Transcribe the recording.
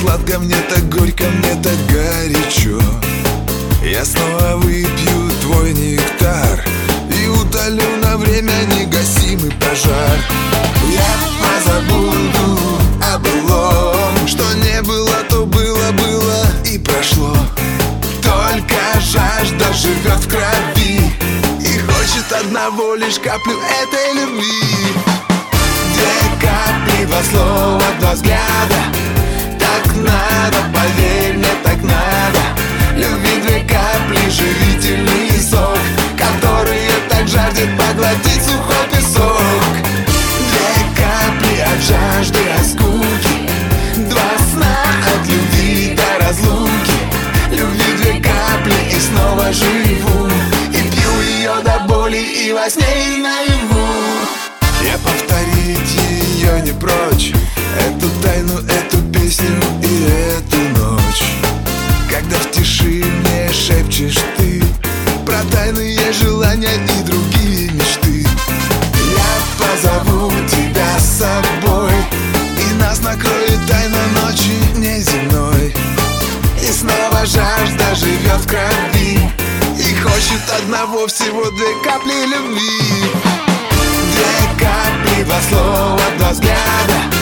сладко, мне так горько, мне так горячо. Я снова выпью твой нектар и утолю на время негасимый пожар. Я позабуду о былом, что не было, то было, было и прошло. Только жажда живет в крови и хочет одного лишь каплю этой любви. Две капли, два слова, два взгляда. Так надо, поверь мне, так надо. Любви две капли, живительный сок, которые так жаждет поглотить сухой песок. Две капли от жажды, от скуки, два сна от любви до разлуки. Любви две капли и снова живу, и пью ее до боли и во сне, и наяву. Я повторить ее не прочь, эту тайну, эту песню и эту ночь. Когда в тиши мне шепчешь ты про тайные желания и другие мечты, я позову тебя с собой, и нас накроет тайна ночи неземной. И снова жажда живет в крови и хочет одного, всего две капли любви. Две капли, два слова, два взгляда.